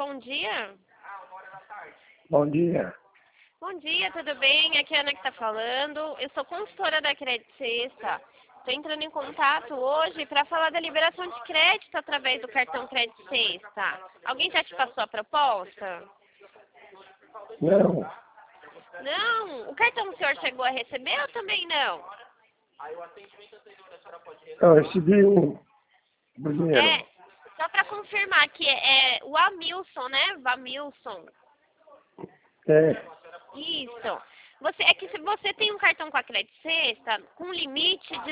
bom dia. Bom dia. Bom dia, tudo bem? Aqui é a Ana que está falando. Eu sou consultora da Crédito Sexta. Estou entrando em contato hoje para falar da liberação de crédito através do cartão Crédito Sexta. Alguém já te passou a proposta? Não, Não? O cartão o senhor chegou a receber ou também não? eu recebi um dinheiro. Só para confirmar aqui, é o Amilson, né? Vamilson. É, Isso. É que se você tem um cartão com a Crédito Sexta, com limite de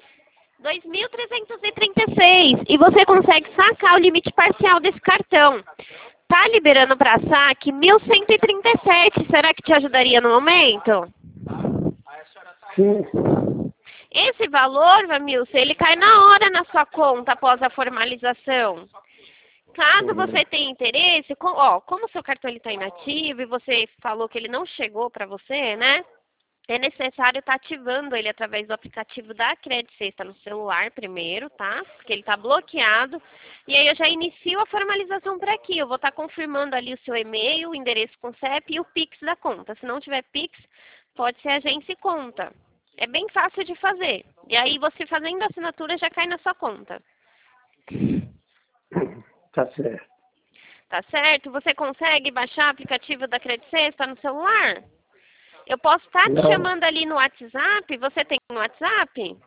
2.336 e você consegue sacar o limite parcial desse cartão. Tá liberando para saque 1.137. Será que te ajudaria no momento? sim, Esse valor, Vamilson, ele cai na hora na sua conta após a formalização. Caso você tenha interesse, como o seu cartão está inativo e você falou que ele não chegou para você, né? É necessário estar ativando ele através do aplicativo da Crédito Sexta no celular primeiro, tá? Porque ele está bloqueado. E aí eu já inicio a formalização por aqui. Eu vou estar confirmando ali o seu e-mail, o endereço com CEP e o Pix da conta. Se não tiver Pix, pode ser agência e conta. É bem fácil de fazer. E aí você fazendo a assinatura já cai na sua conta. tá certo. Tá certo? Você consegue baixar o aplicativo da Crédito Sexta no celular? Eu posso estar te Não. chamando ali no WhatsApp. Você tem no WhatsApp?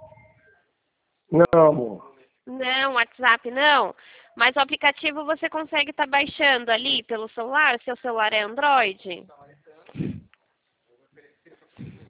Não, amor. Não, WhatsApp não. Mas o aplicativo você consegue estar baixando ali pelo celular? Seu celular é Android?